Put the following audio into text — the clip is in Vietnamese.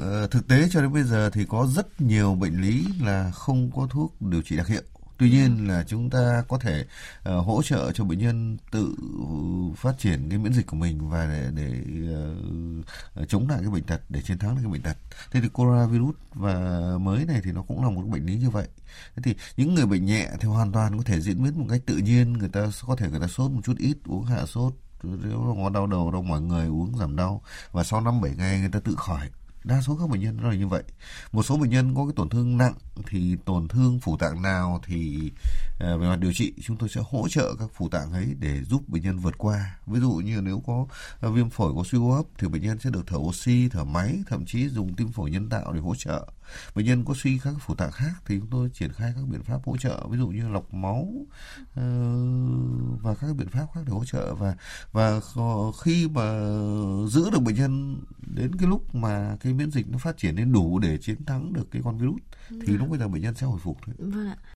Thực tế cho đến bây giờ thì có rất nhiều bệnh lý là không có thuốc điều trị đặc hiệu. Tuy nhiên là chúng ta có thể hỗ trợ cho bệnh nhân tự phát triển cái miễn dịch của mình và để chống lại cái bệnh tật, để chiến thắng được cái bệnh tật. Thế thì coronavirus và mới này thì nó cũng là một bệnh lý như vậy. Thế thì những người bệnh nhẹ thì hoàn toàn có thể diễn biến một cách tự nhiên, người ta sốt một chút ít, uống hạ sốt, nếu có đau đầu, đau mỏi người uống giảm đau, và sau 5-7 ngày người ta tự khỏi. Đa số các bệnh nhân nó là như vậy. Một số bệnh nhân có cái tổn thương nặng thì tổn thương phủ tạng nào thì về mặt điều trị chúng tôi sẽ hỗ trợ các phủ tạng ấy để giúp bệnh nhân vượt qua. Ví dụ như nếu có viêm phổi, có suy hô hấp thì bệnh nhân sẽ được thở oxy, thở máy, thậm chí dùng tim phổi nhân tạo để hỗ trợ. Bệnh nhân có suy các phủ tạng khác thì chúng tôi triển khai các biện pháp hỗ trợ, ví dụ như lọc máu và các biện pháp khác để hỗ trợ. Và khi mà giữ được bệnh nhân đến cái lúc mà cái miễn dịch nó phát triển đến đủ để chiến thắng được cái con virus thì lúc bây giờ bệnh nhân sẽ hồi phục thôi. Vâng ạ.